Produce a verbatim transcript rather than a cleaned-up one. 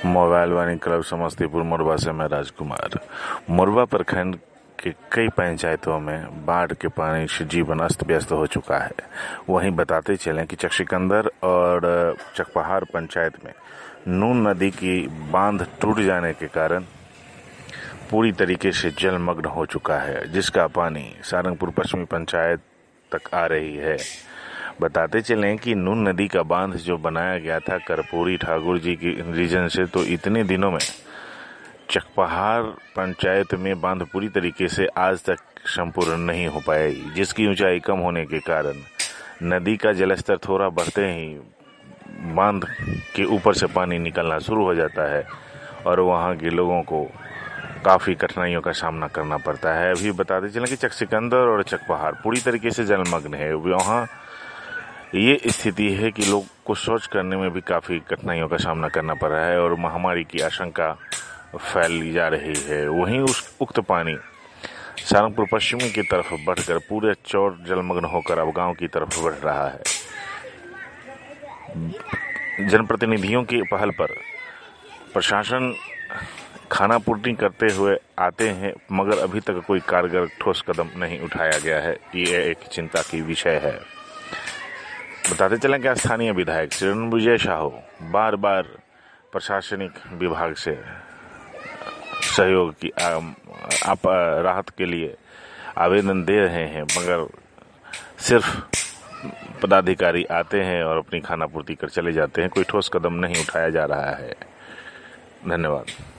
Mobile Vani club Samastipur Morba से मैं राजकुमार। मोरबा प्रखंड के कई पंचायतों में बाढ़ के पानी से जीवन अस्त व्यस्त हो चुका है। वहीं बताते चलें कि चकसिकंदर और चकपहाड़ पंचायत में नून नदी की बांध टूट जाने के कारण पूरी तरीके से जलमग्न हो चुका है, जिसका पानी सारंगपुर पश्चिमी पंचायत तक आ रही है। बताते चलें कि नून नदी का बांध जो बनाया गया था कर्पूरी ठाकुर जी की रीजन से, तो इतने दिनों में चकपहाड़ पंचायत में बांध पूरी तरीके से आज तक संपूर्ण नहीं हो पाई, जिसकी ऊंचाई कम होने के कारण नदी का जलस्तर थोड़ा बढ़ते ही बांध के ऊपर से पानी निकलना शुरू हो जाता है और वहां के लोगों को काफ़ी कठिनाइयों का सामना करना पड़ता है। अभी बताते चलें कि चकसिकंदर और चकपहाड़ पूरी तरीके से जलमग्न है। वहाँ ये स्थिति है कि लोग को शौच करने में भी काफ़ी कठिनाइयों का सामना करना पड़ रहा है और महामारी की आशंका फैली जा रही है। वहीं उस उक्त पानी सारंगपुर पश्चिमी की तरफ बढ़कर पूरे चौर जलमग्न होकर अब गांव की तरफ बढ़ रहा है। जनप्रतिनिधियों की पहल पर प्रशासन खानापूर्ति करते हुए आते हैं, मगर अभी तक कोई कारगर ठोस कदम नहीं उठाया गया है। ये एक चिंता की विषय है। बताते चलें कि स्थानीय विधायक श्री रणविजय साहू बार बार प्रशासनिक विभाग से सहयोग की आप राहत के लिए आवेदन दे रहे हैं, मगर सिर्फ पदाधिकारी आते हैं और अपनी खानापूर्ति कर चले जाते हैं। कोई ठोस कदम नहीं उठाया जा रहा है। धन्यवाद।